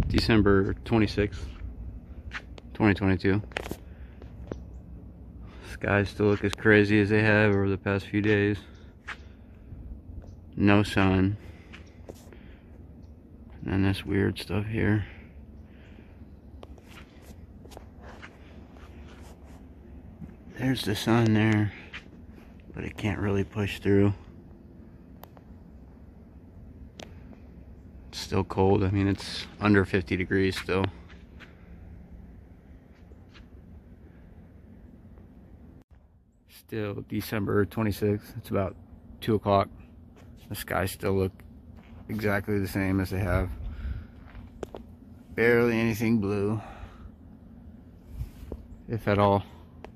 December 26th, 2022. Skies still look as crazy as they have over the past few days. No sun. And this weird stuff here. There's the sun there, but it can't really push through. It's still cold. I mean, it's under 50 degrees still. Still December 26th. It's about 2 o'clock. The skies still look exactly the same as they have. Barely anything blue, if at all.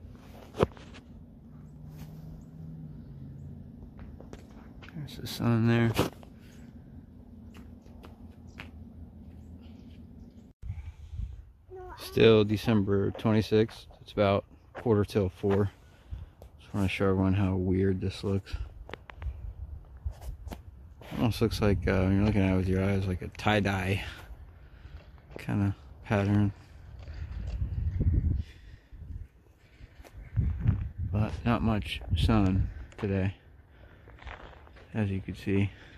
There's the sun there. Still December 26th. It's about 4:45. Just want to show everyone how weird this looks. Almost looks like when you're looking at it with your eyes, like a tie-dye kind of pattern. But not much sun today, as you can see.